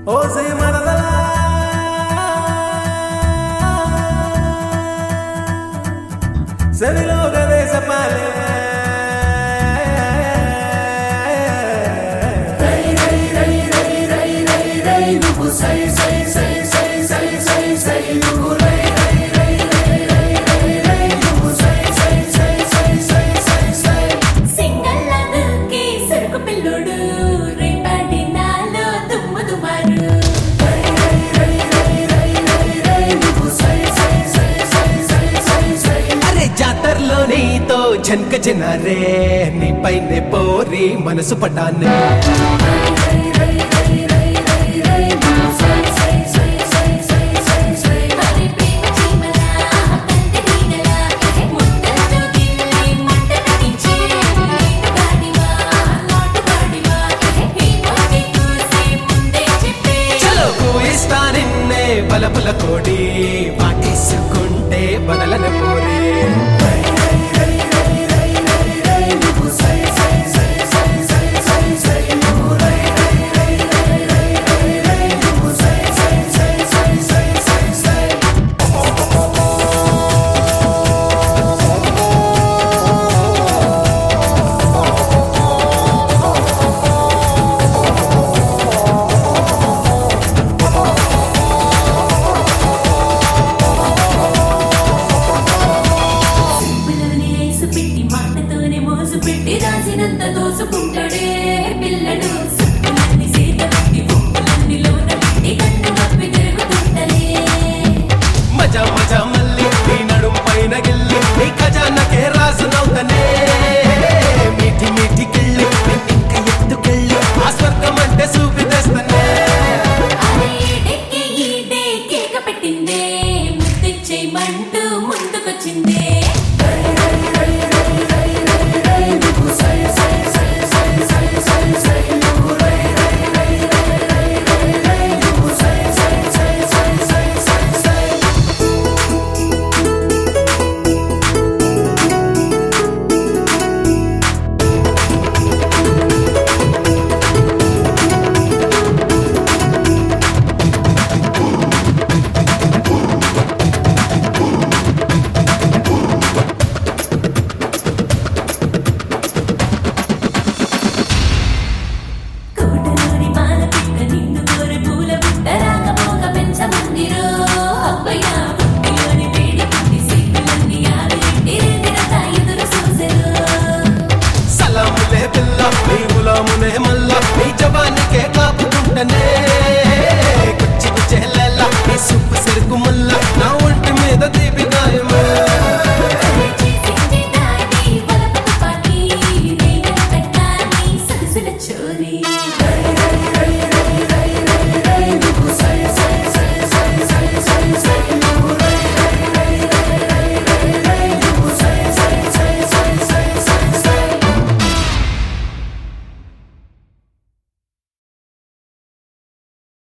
ఓసే మరదలా సరిలో గదేశపాలే నువ్వు సై సై సై సై సై సై సై నువ్వు రై రై రై రై రై రై రై నువ్వు సై సై సై సై సై సై సై సింగల్లదుకి సరుకు పిల్లుడు రేపటి నాలో దుమ్ము దుమారు రై రై రై రై రై రై రై నువ్వు సై సై సై సై సై సై సై అరే జాతరలో నీతో జనక జనారే నీ పైనే పోరి మనసు పడ్డానే మరి ప్రేమ చీమలా కంటి నీడలా ముద్దతో గిల్లి మంట నటించే గాడివా నాటు గాడివా ఈ మొక్కి చూసి ముందే చెప్పే చలో ఇస్తా నిన్నే బలబల కోడి వాటేసుకుంటే బదలన పోరే